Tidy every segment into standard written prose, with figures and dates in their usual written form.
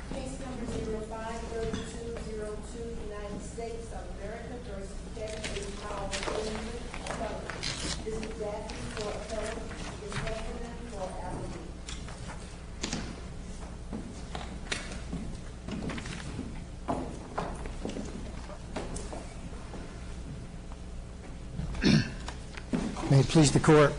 Case number 053202, United States of America versus Kevin A. Powell, Jr., appellant. This is Daphne for appellant. Ms. Heffernan for appellant. May it please the Court.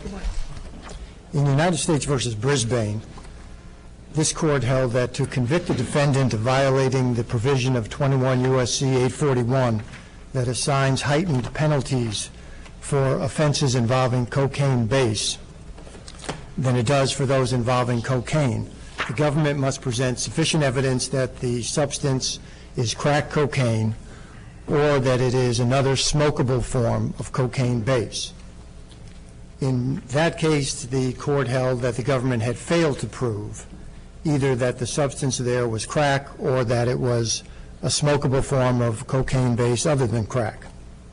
In United States versus Brisbane, this Court held that to convict a defendant of violating the provision of 21 U.S.C. 841 that assigns heightened penalties for offenses involving cocaine base than it does for those involving cocaine, the government must present sufficient evidence that the substance is crack cocaine or that it is another smokable form of cocaine base. In that case, the Court held that the government had failed to prove either that the substance there was crack or that it was a smokable form of cocaine base other than crack.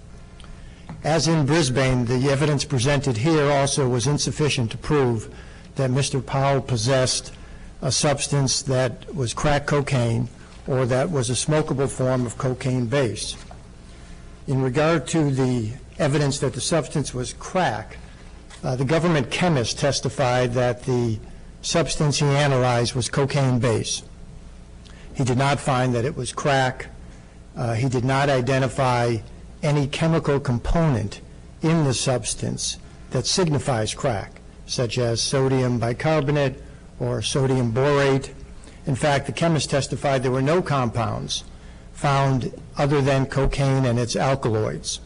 As in Brisbane, the evidence presented here also was insufficient to prove that Mr. Powell possessed a substance that was crack cocaine or that was a smokable form of cocaine base. In regard to the evidence that the substance was crack, the government chemist testified that the substance he analyzed was cocaine base. He did not find that it was crack. He did not identify any chemical component in the substance that signifies crack, such as sodium bicarbonate or sodium borate. In fact, the chemist testified there were no compounds found other than cocaine and its alkaloids.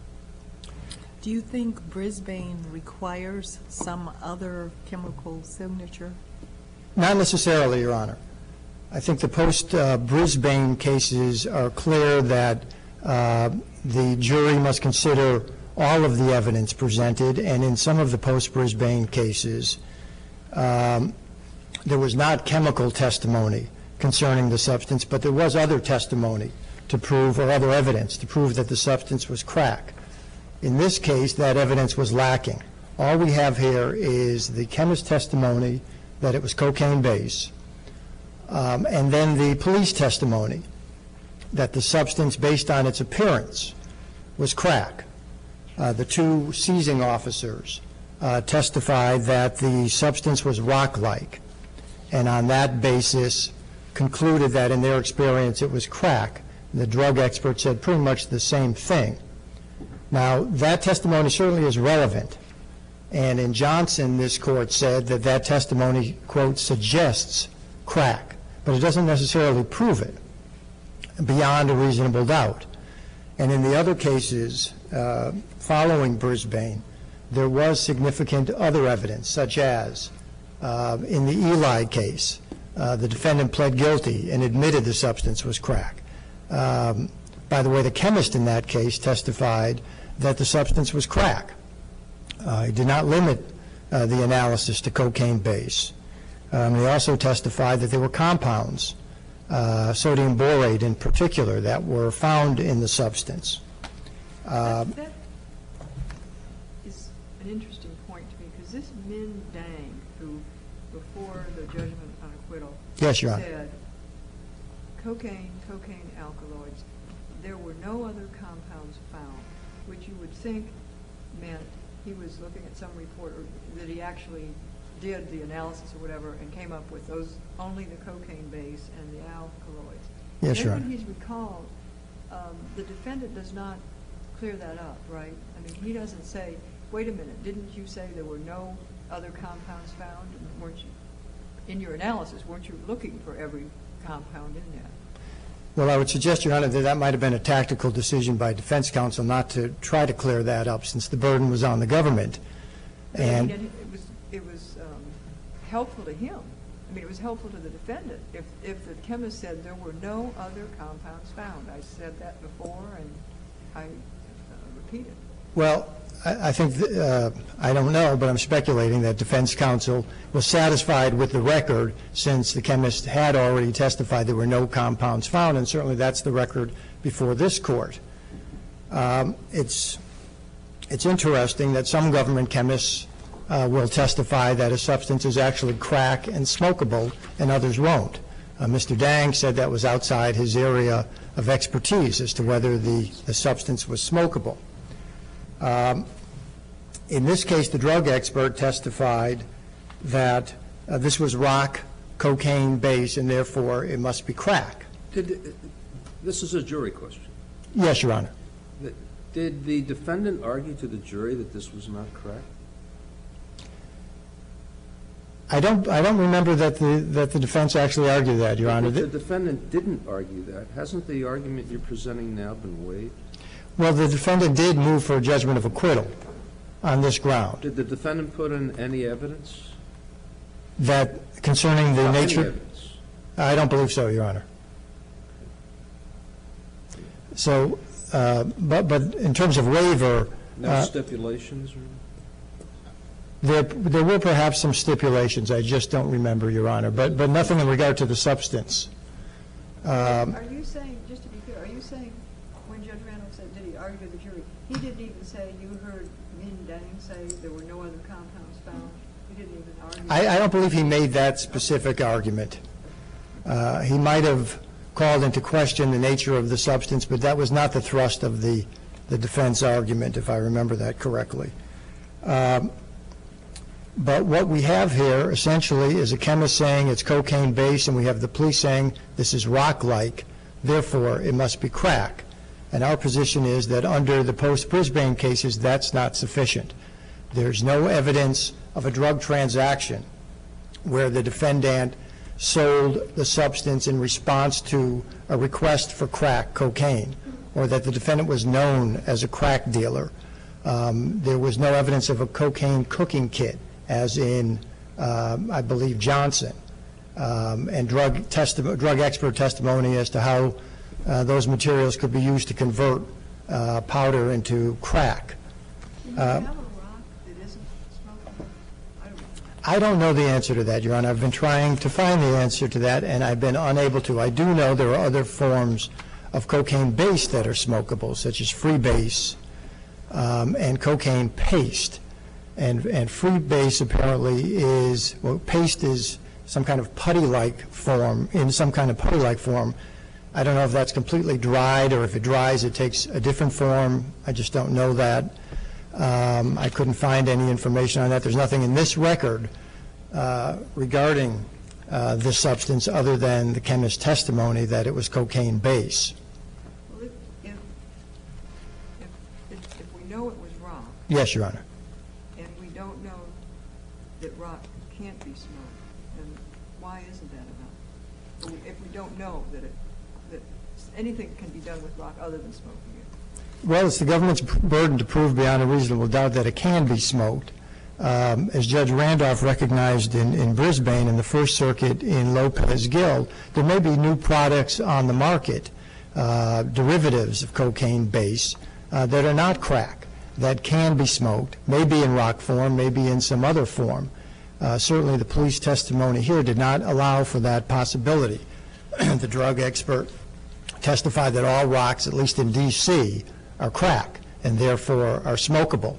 Do you think Brisbane requires some other chemical signature? Not necessarily, Your Honor. I think the post-Brisbane cases are clear that the jury must consider all of the evidence presented, and in some of the post-Brisbane cases, there was not chemical testimony concerning the substance, but there was other testimony to prove, or other evidence to prove that the substance was crack. In this case, that evidence was lacking. All we have here is the chemist's testimony that it was cocaine base, and then the police testimony that the substance, based on its appearance, was crack. The two seizing officers testified that the substance was rock-like, and on that basis concluded that in their experience it was crack. The drug expert said pretty much the same thing. Now, that testimony certainly is relevant, and in Johnson, this Court said that that testimony, quote, suggests crack, but it doesn't necessarily prove it beyond a reasonable doubt. And in the other cases following Brisbane, there was significant other evidence, such as in the Eli case, the defendant pled guilty and admitted the substance was crack. By the way, the chemist in that case testified that the substance was crack. He did not limit the analysis to cocaine base. He also testified that there were compounds, sodium borate in particular, that were found in the substance. That is an interesting point to me, because this Min Dang, who before the judgment on acquittal said cocaine alkaloids, there were no other compounds found, which you would think meant he was looking at some report, or that he actually did the analysis or whatever and came up with those, only the cocaine base and the alkaloids. Yes, Your Honor. When he's recalled, the defendant does not clear that up, right? I mean, he doesn't say, wait a minute, didn't you say there were no other compounds found? Weren't you, in your analysis, weren't you looking for every compound in there? Well, I would suggest, Your Honor, that that might have been a tactical decision by defense counsel not to try to clear that up, since the burden was on the government. And it was helpful to him. I mean, it was helpful to the defendant if the chemist said there were no other compounds found. I said that before, and I repeat it. Well, I think, I don't know, but I'm speculating that defense counsel was satisfied with the record, since the chemist had already testified there were no compounds found, and certainly that's the record before this Court. It's interesting that some government chemists will testify that a substance is actually crack and smokable, and others won't. Mr. Dang said that was outside his area of expertise as to whether the substance was smokable. In this case, the drug expert testified that this was rock cocaine base, and therefore it must be crack. This is a jury question. Yes, Your Honor. Did the defendant argue to the jury that this was not crack? I don't remember that the defense actually argued that, Your Honor. If the defendant didn't argue that, hasn't the argument you're presenting now been waived? Well, the defendant did move for a judgment of acquittal on this ground. Did the defendant put in any evidence? That concerning the nature? Any evidence? I don't believe so, Your Honor. So, but in terms of waiver, no stipulations? There were perhaps some stipulations. I just don't remember, Your Honor, but nothing in regard to the substance. Are you saying, just to be clear, are you saying when Judge Randolph said, did he argue to the jury, he didn't even say, you heard Min Dang say there were no other compounds found? He didn't even argue? I don't believe he made that specific argument. He might have called into question the nature of the substance, but that was not the thrust of the defense argument, if I remember that correctly. But what we have here, essentially, is a chemist saying it's cocaine base, and we have the police saying this is rock-like, therefore it must be crack. And our position is that under the post-Brisbane cases, that's not sufficient. There's no evidence of a drug transaction where the defendant sold the substance in response to a request for crack cocaine, or that the defendant was known as a crack dealer. There was no evidence of a cocaine cooking kit, as in, I believe, Johnson, and drug expert testimony as to how those materials could be used to convert powder into crack. Do you have a rock that isn't smokable? I don't know the answer to that, Your Honor. I've been trying to find the answer to that, and I've been unable to. I do know there are other forms of cocaine base that are smokable, such as freebase and cocaine paste. And freebase apparently is, well, paste is some kind of putty-like form, in some kind of putty-like form. I don't know if that's completely dried, or if it dries, it takes a different form. I just don't know that. I couldn't find any information on that. There's nothing in this record regarding this substance other than the chemist's testimony that it was cocaine base. Well, if we know it was rock. Yes, Your Honor. And we don't know that rock can't be smoked, then why isn't that enough? If we don't know that anything can be done with rock other than smoking it. Well, it's the government's burden to prove beyond a reasonable doubt that it can be smoked. As Judge Randolph recognized in Brisbane in the First Circuit in Lopez-Gill, there may be new products on the market, derivatives of cocaine base, that are not crack, that can be smoked, maybe in rock form, maybe in some other form. Certainly the police testimony here did not allow for that possibility. The drug expert testified that all rocks, at least in D.C., are crack and therefore are smokable.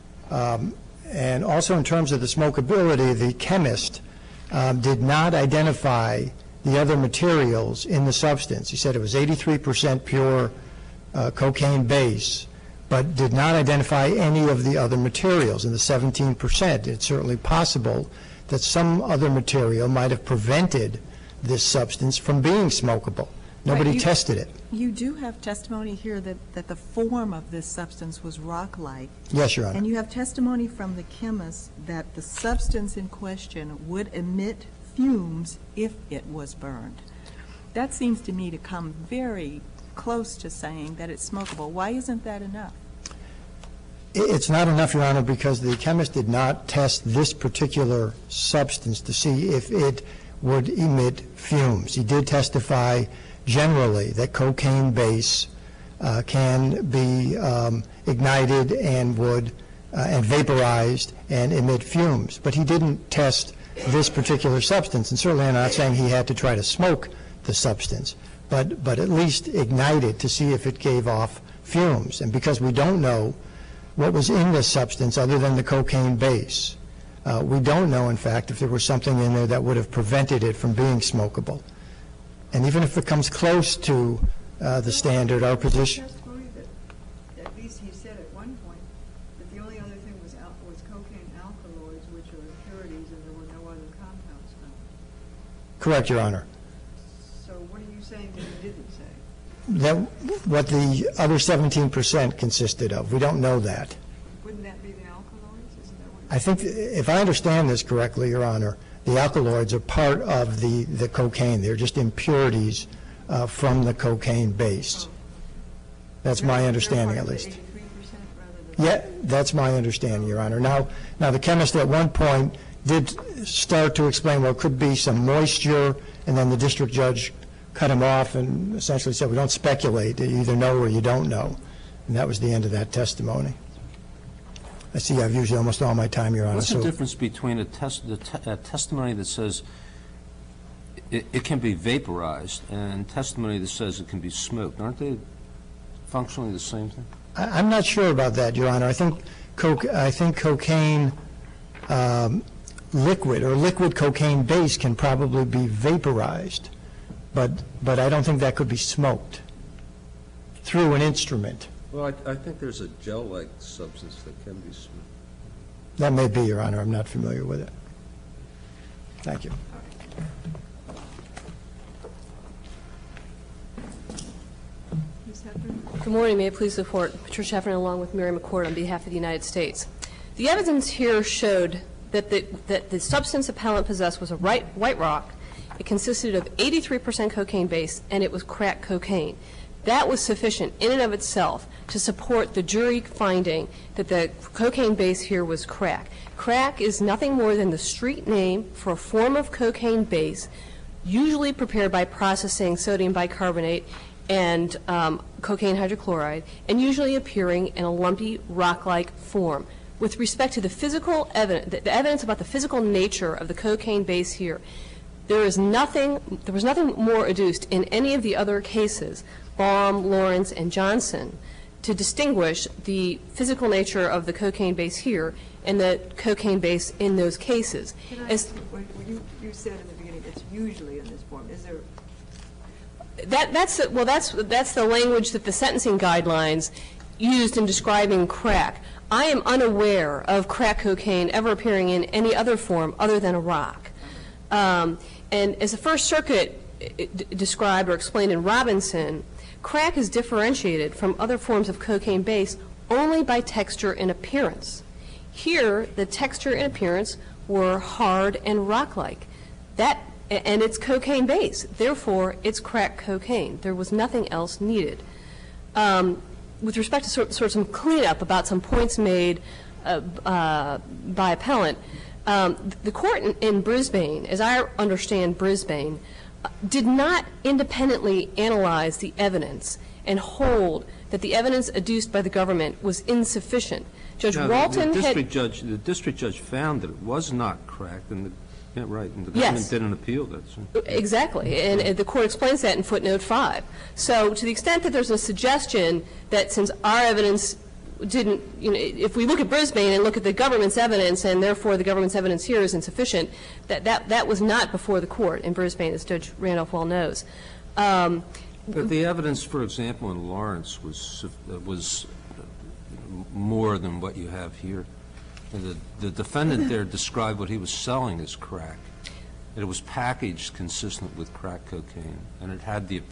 And also in terms of the smokability, the chemist did not identify the other materials in the substance. He said it was 83% pure cocaine base, but did not identify any of the other materials in the 17%. It's certainly possible that some other material might have prevented this substance from being smokable. Nobody tested it. You do have testimony here that the form of this substance was rock-like. Yes, Your Honor. And you have testimony from the chemist that the substance in question would emit fumes if it was burned. That seems to me to come very close to saying that it's smokable. Why isn't that enough? It's not enough, Your Honor, because the chemist did not test this particular substance to see if it would emit fumes. He did testify generally that cocaine base can be ignited and vaporized and emit fumes. But he didn't test this particular substance, and certainly I'm not saying he had to try to smoke the substance, but at least ignite it to see if it gave off fumes. And because we don't know what was in this substance other than the cocaine base, we don't know, in fact, if there was something in there that would have prevented it from being smokable. And even if it comes close to the standard, our position, Testimony that, at least he said at one point, that the only other thing was cocaine alkaloids, which are impurities, and there were no other compounds found. correct, Your Honor. So what are you saying that he didn't say? That what the other 17% consisted of. We don't know that. Wouldn't that be the alkaloids? Isn't that what? I think, if I understand this correctly, Your Honor, the alkaloids are part of the cocaine. They're just impurities from the cocaine base. That's my understanding, at least. 83% rather than. Yeah, that's my understanding, Your Honor. Now, the chemist at one point did start to explain, well, it could be some moisture, and then the district judge cut him off and essentially said, we don't speculate. You either know or you don't know. And that was the end of that testimony. I see I've used almost all my time, Your Honor. What's the difference between a testimony that says it can be vaporized and testimony that says it can be smoked? Aren't they functionally the same thing? I'm not sure about that, Your Honor. I think cocaine liquid or liquid cocaine base can probably be vaporized, but I don't think that could be smoked through an instrument. Well, I think there's a gel-like substance that can be smoked. That may be, Your Honor. I'm not familiar with it. Thank you. Ms. Heffernan? Good morning. May it please the Court. Patricia Heffernan along with Mary McCord on behalf of the United States. The evidence here showed that the substance appellant possessed was a white rock. It consisted of 83% cocaine base, and it was crack cocaine. That was sufficient in and of itself to support the jury finding that the cocaine base here was crack. Crack is nothing more than the street name for a form of cocaine base, usually prepared by processing sodium bicarbonate and cocaine hydrochloride, and usually appearing in a lumpy rock-like form. With respect to the physical evidence, the evidence about the physical nature of the cocaine base here, there was nothing more adduced in any of the other cases, Baum, Lawrence, and Johnson, to distinguish the physical nature of the cocaine base here and the cocaine base in those cases. Can I ask you, you said in the beginning it's usually in this form. Is there? That's the language that the sentencing guidelines used in describing crack. I am unaware of crack cocaine ever appearing in any other form other than a rock. And as the First Circuit described or explained in Robinson, crack is differentiated from other forms of cocaine base only by texture and appearance. Here, the texture and appearance were hard and rock-like. And it's cocaine base. Therefore, it's crack cocaine. There was nothing else needed. With respect to sort of some cleanup about some points made by appellant, the court in Brisbane, as I understand Brisbane, did not independently analyze the evidence and hold that the evidence adduced by the government was insufficient. Judge Walton the district judge found that it was not cracked, and the government didn't appeal that. So. Exactly, and the court explains that in footnote 5. So to the extent that there's a suggestion that since our evidence didn't, if we look at Brisbane and look at the government's evidence and therefore the government's evidence here is insufficient, that was not before the court in Brisbane, as Judge Randolph well knows. But the evidence, for example, in Lawrence was more than what you have here. The defendant there described what he was selling as crack. It was packaged consistent with crack cocaine, and it had the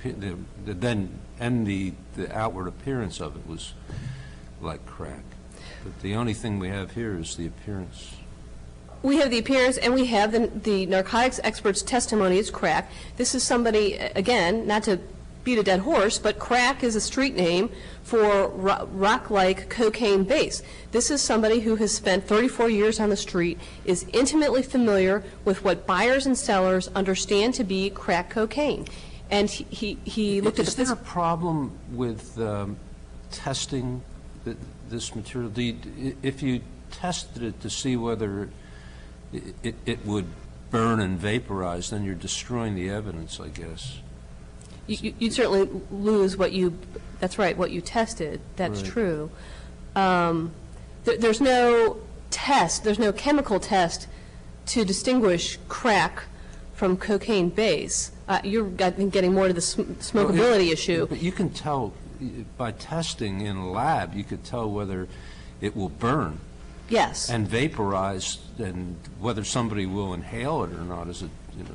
outward appearance of it was like crack. But the only thing we have here is the appearance. We have the appearance, and we have the narcotics expert's testimony is crack. This is somebody, again, not to beat a dead horse, but crack is a street name for rock-like cocaine base. This is somebody who has spent 34 years on the street, is intimately familiar with what buyers and sellers understand to be crack cocaine. And he looked at the... Is there a problem with testing this material? If you tested it to see whether it would burn and vaporize, then you're destroying the evidence, I guess. You'd certainly lose what you, that's right, what you tested. That's right. True. There's no test, there's no chemical test to distinguish crack from cocaine base. You're, I think, getting more to the smokability issue. But you can tell, by testing in a lab, you could tell whether it will burn. Yes. And vaporize, and whether somebody will inhale it or not is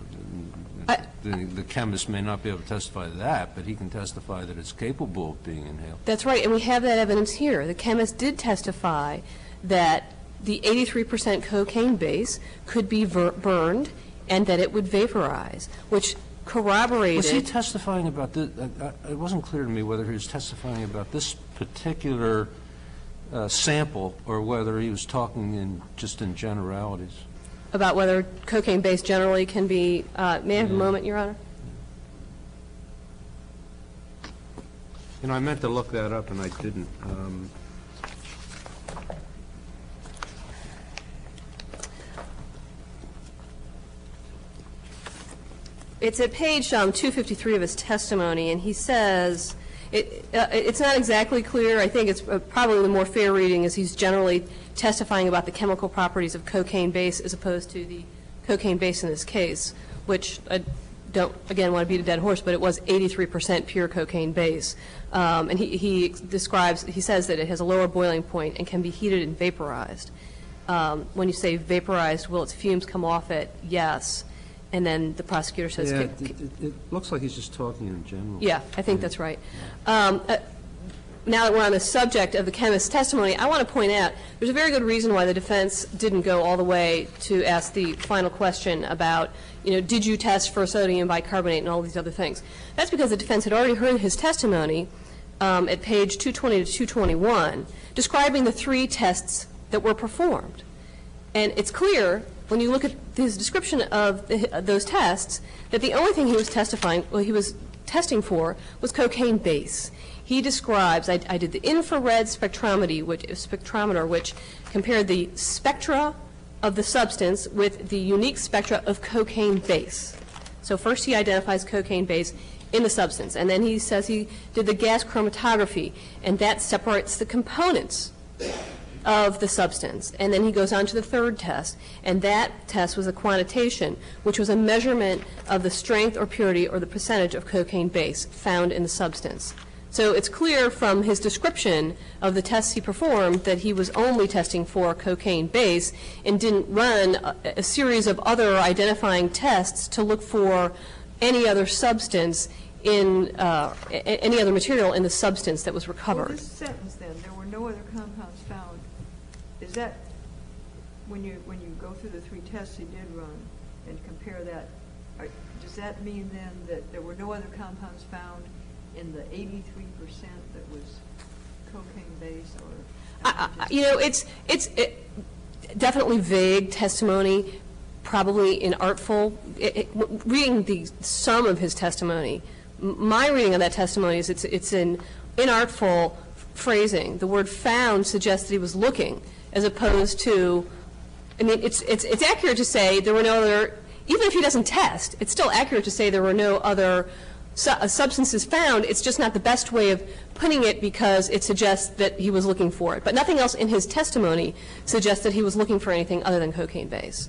the chemist may not be able to testify to that, but he can testify that it's capable of being inhaled. That's right, and we have that evidence here. The chemist did testify that the 83% cocaine base could be burned and that it would vaporize, which corroborated. Was he testifying about this? It wasn't clear to me whether he was testifying about this particular sample or whether he was talking just in generalities. About whether cocaine base generally can be, may I have a moment, Your Honor? You know, I meant to look that up and I didn't. It's at page 253 of his testimony, and he says, it's not exactly clear. I think it's probably the more fair reading is he's generally testifying about the chemical properties of cocaine base as opposed to the cocaine base in this case, which I don't, again, want to beat a dead horse, but it was 83% pure cocaine base. And he describes, he says that it has a lower boiling point and can be heated and vaporized. When you say vaporized, will its fumes come off it? Yes. And then the prosecutor says... Yeah, it looks like he's just talking in general. Yeah, I think that's right. Now that we're on the subject of the chemist's testimony, I want to point out there's a very good reason why the defense didn't go all the way to ask the final question about, did you test for sodium bicarbonate and all these other things. That's because the defense had already heard his testimony at page 220 to 221 describing the 3 tests that were performed. And it's clear when you look at his description of those tests that the only thing he was testing for was cocaine base. He describes, I did the infrared spectrometer, which compared the spectra of the substance with the unique spectra of cocaine base. So first he identifies cocaine base in the substance, and then he says he did the gas chromatography, and that separates the components of the substance. And then he goes on to the 3rd test, and that test was a quantitation, which was a measurement of the strength or purity or the percentage of cocaine base found in the substance. So it's clear from his description of the tests he performed that he was only testing for cocaine base and didn't run a series of other identifying tests to look for any other substance in any other material in the substance that was recovered. Well, this sentence then, there were no other compounds found. Is that when you go through the 3 tests he did run and compare that? Does that mean then that there were no other compounds found in the 83% that was cocaine base, or? It's definitely vague testimony, probably inartful. Reading the sum of his testimony, my reading of that testimony is it's an inartful phrasing. The word found suggests that he was looking, as opposed to, it's accurate to say there were no other, even if he doesn't test, it's still accurate to say there were no other substances found. It's just not the best way of putting it because it suggests that he was looking for it. But nothing else in his testimony suggests that he was looking for anything other than cocaine base.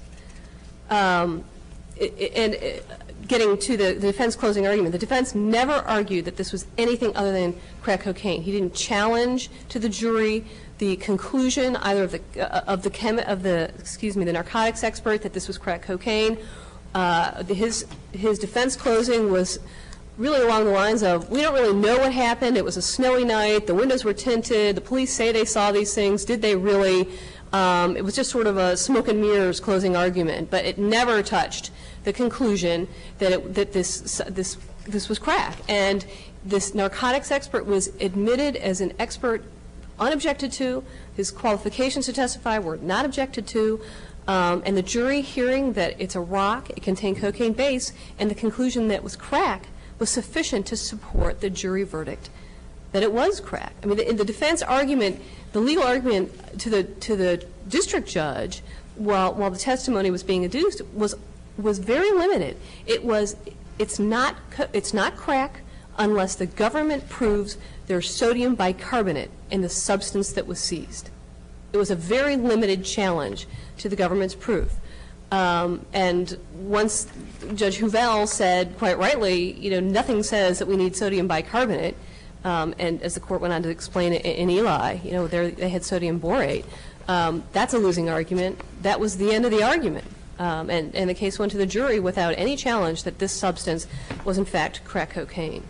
Getting to the defense closing argument, the defense never argued that this was anything other than crack cocaine. He didn't challenge to the jury the conclusion either of the narcotics expert that this was crack cocaine. His defense closing was really along the lines of, we don't really know what happened. It was a snowy night. The windows were tinted. The police say they saw these things. Did they really? It was just sort of a smoke and mirrors closing argument, but it never touched the conclusion that this was crack. And this narcotics expert was admitted as an expert, unobjected to. His qualifications to testify were not objected to. And the jury hearing that it's a rock, it contained cocaine base, and the conclusion that it was crack was sufficient to support the jury verdict that it was crack. I mean, in the defense argument, the legal argument to the district judge, while the testimony was being adduced, was very limited. It's not crack unless the government proves there's sodium bicarbonate in the substance that was seized. It was a very limited challenge to the government's proof. And once Judge Huvel said, quite rightly, nothing says that we need sodium bicarbonate, and as the court went on to explain it in Eli, they had sodium borate. That's a losing argument. That was the end of the argument. And the case went to the jury without any challenge that this substance was, in fact, crack cocaine.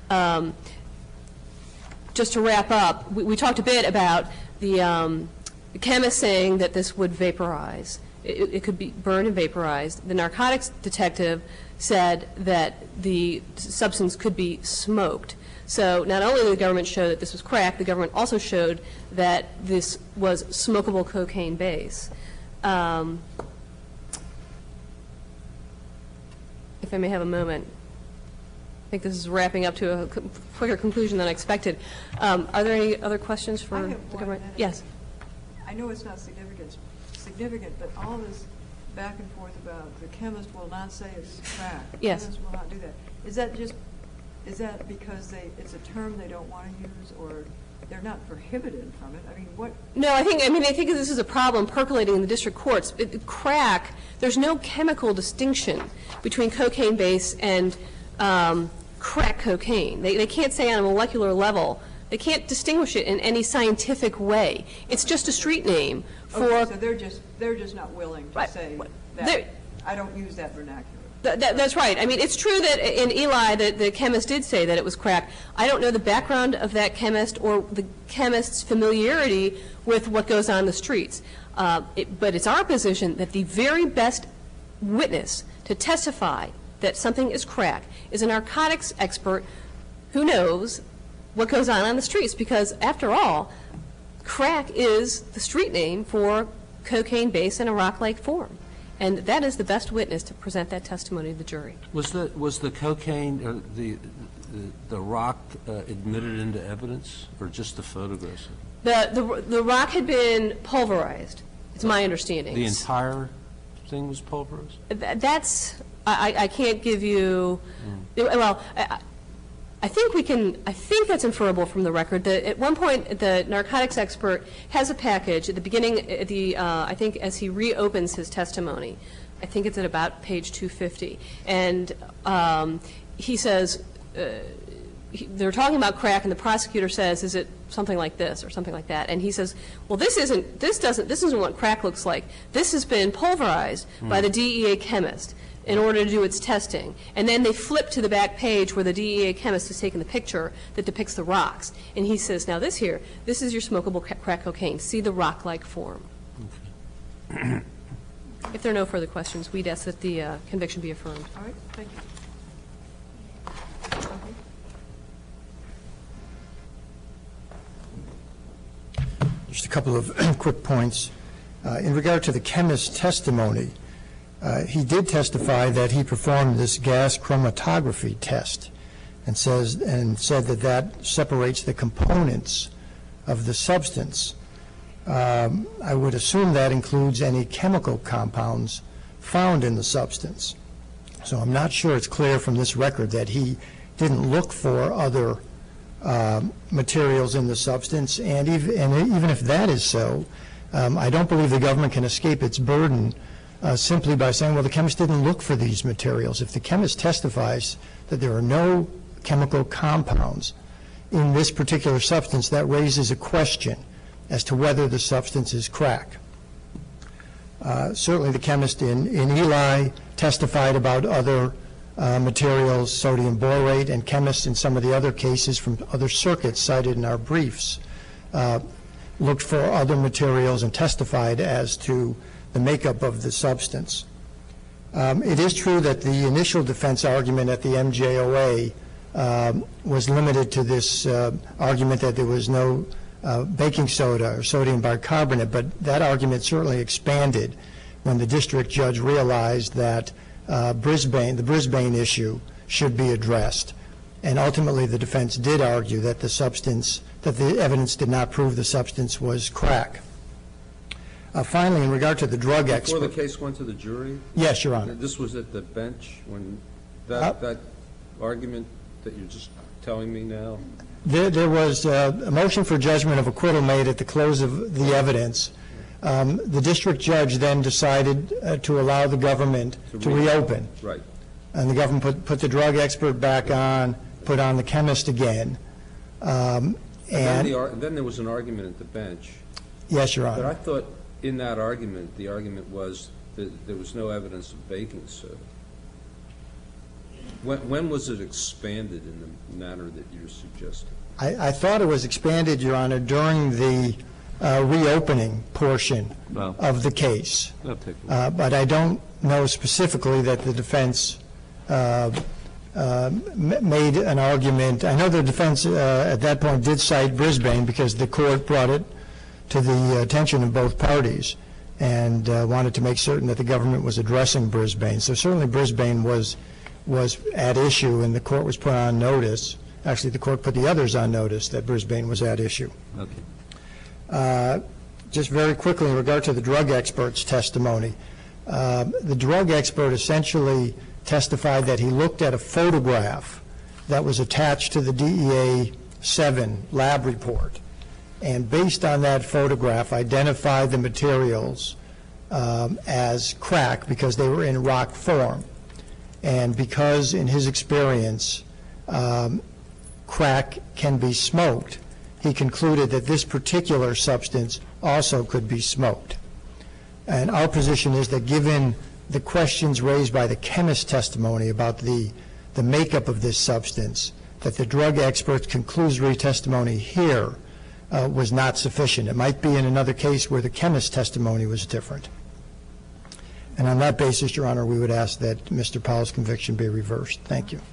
Just to wrap up, we talked a bit about the chemist saying that this would vaporize. It could be burned and vaporized. The narcotics detective said that the substance could be smoked. So not only did the government show that this was crack, the government also showed that this was smokable cocaine base. If I may have a moment. I think this is wrapping up to a quicker conclusion than I expected. Are there any other questions for the government? Yes. I know it's not significant, but all this back and forth about the chemist will not say it's crack. Yes. The chemist will not do that. Is that because it's a term they don't want to use, or they're not prohibited from it? I mean, what? No, I think this is a problem percolating in the district courts. Crack, there's no chemical distinction between cocaine base and crack cocaine. They can't say on a molecular level. They can't distinguish it in any scientific way. It's just a street name for. Okay, so they're just not willing to say that. I don't use that vernacular. That's right. I mean, it's true that in Eli, the chemist did say that it was crack. I don't know the background of that chemist or the chemist's familiarity with what goes on the streets. But it's our position that the very best witness to testify that something is crack is a narcotics expert who knows what goes on the streets, because after all, crack is the street name for cocaine base in a rock-like form. And that is the best witness to present that testimony to the jury. Was the cocaine or the rock admitted into evidence, or just the photographs? The rock had been pulverized. It's my understanding. The entire thing was pulverized? I can't give you. Well, I think that's inferable from the record. At one point, the narcotics expert has a package at the beginning, I think as he reopens his testimony. I think it's at about page 250. And he says, they're talking about crack, and the prosecutor says, is it something like this or something like that? And he says, well, this isn't what crack looks like. This has been pulverized by the DEA chemist in order to do its testing. And then they flip to the back page where the DEA chemist has taken the picture that depicts the rocks. And he says, now this is your smokable crack cocaine. See the rock-like form. Okay. If there are no further questions, we'd ask that the conviction be affirmed. All right, thank you. Just a couple of quick points. In regard to the chemist's testimony, he did testify that he performed this gas chromatography test and said that separates the components of the substance. I would assume that includes any chemical compounds found in the substance. So I'm not sure it's clear from this record that he didn't look for other materials in the substance, and even if that is so, I don't believe the government can escape its burden simply by saying, well, the chemist didn't look for these materials. If the chemist testifies that there are no chemical compounds in this particular substance, that raises a question as to whether the substance is crack. Certainly the chemist in Eli testified about other materials, sodium borate, and chemists in some of the other cases from other circuits cited in our briefs looked for other materials and testified as to the makeup of the substance. It is true that the initial defense argument at the MJOA was limited to this argument that there was no baking soda or sodium bicarbonate, but that argument certainly expanded when the district judge realized that the Brisbane issue should be addressed. And ultimately the defense did argue that the evidence did not prove the substance was crack. Finally, in regard to the drug expert. Before the case went to the jury? Yes, Your Honor. This was at the bench when that argument that you're just telling me now? There was a motion for judgment of acquittal made at the close of the evidence The district judge then decided to allow the government to reopen. Right. And the government put the drug expert back on, put on the chemist again. And then there was an argument at the bench. Yes, Your But I Honor. thought in that argument, the argument was that there was no evidence of baking soda. When was it expanded in the manner that you're suggesting? I thought it was expanded, Your Honor, during the reopening portion Well. of the case. I'll take a look. But I don't know specifically that the defense made an argument. I know the defense at that point did cite Brisbane because the court brought it to the attention of both parties and wanted to make certain that the government was addressing Brisbane. So certainly Brisbane was at issue, and the court was put on notice. Actually, the court put the others on notice that Brisbane was at issue. Okay. Just very quickly, in regard to the drug expert's testimony, the drug expert essentially testified that he looked at a photograph that was attached to the DEA-7 lab report, and based on that photograph, identified the materials as crack because they were in rock form. And because, in his experience, crack can be smoked, he concluded that this particular substance also could be smoked. And our position is that given the questions raised by the chemist's testimony about the makeup of this substance, that the drug expert's conclusory testimony here was not sufficient. It might be in another case where the chemist's testimony was different. And on that basis, Your Honor, we would ask that Mr. Powell's conviction be reversed. Thank you.